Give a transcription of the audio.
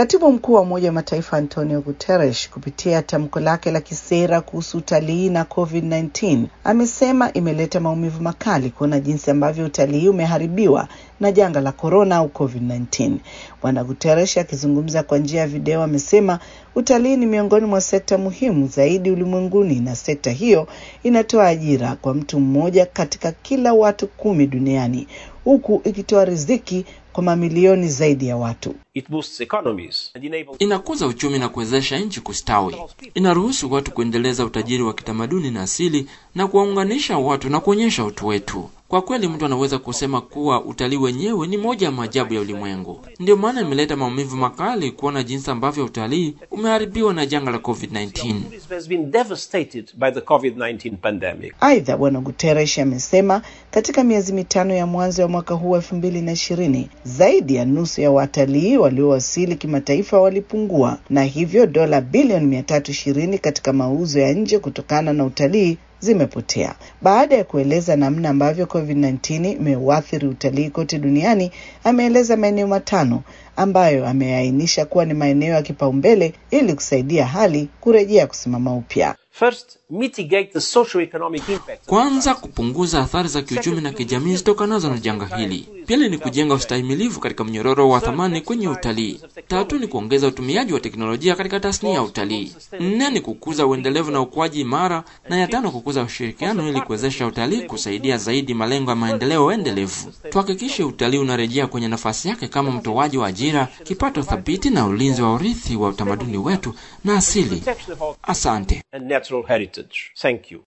Katibu mkuu wa Umoja wa Mataifa Antonio Guterres kupitia tamko lake la kisera kuhusu utalii na COVID-19 amesema imeleta maumivu makali kuona jinsi ambavyo utalii umeharibiwa na janga la corona au COVID-19. Bwana Guterres akizungumza kwa njia ya video amesema utalii ni miongoni mwa sekta muhimu zaidi ulimwenguni na sekta hiyo inatoa ajira kwa mtu mmoja katika kila watu 10 duniani, huku ikitoa riziki kwa mamilioni zaidi ya watu. Inakuza uchumi na kuwezesha nchi kustawi. Inaruhusu watu kuendeleza utajiri wa kitamaduni na asili na kuwaunganisha watu na kuonyesha utu wetu. Kwa kweli mtu anaweza kusema kuwa utalii wenyewe ni moja ya maajabu ya ulimwengu. Ndio maana imeleta maumivu makali kuona jinsi ambavyo utalii umeharibiwa na janga la COVID-19. Aidha, Bwana Guterres amesema katika miezi mitano ya mwanzo wa mwaka huu 2020, zaidi ya nusu ya watalii waliowasili kimataifa walipungua, na hivyo dola bilioni 320 katika mauzo ya nje kutokana na utalii zimepotea. Baada ya kueleza namna ambavyo COVID-19 imeuathiri utalii kote duniani, ameeleza maeneo 5 ambayo ameainisha kuwa ni maeneo ya kipaumbele ili kusaidia hali kurejea kusimama upya. First, mitigate the socio-economic impact. Kwanza, kupunguza athari za kiuchumi na kijamii zitokanazo na janga hili. Pili ni kujenga ustahimilivu katika mnyororo wa thamani kwenye utalii. Tatu ni kuongeza utumiaji wa teknolojia katika tasnia ya utalii. 4 ni kukuza uendelevu na ukuaji imara, na ya 5 kukuza ushirikiano ili kuwezesha utalii kusaidia zaidi malengo ya maendeleo endelevu. Tuhakikishe utalii unarejea kwenye nafasi yake kama mtoaji wa ajira, kipato thabiti na ulinzi wa urithi wa utamaduni wetu na asili. Asante. Natural heritage. Thank you.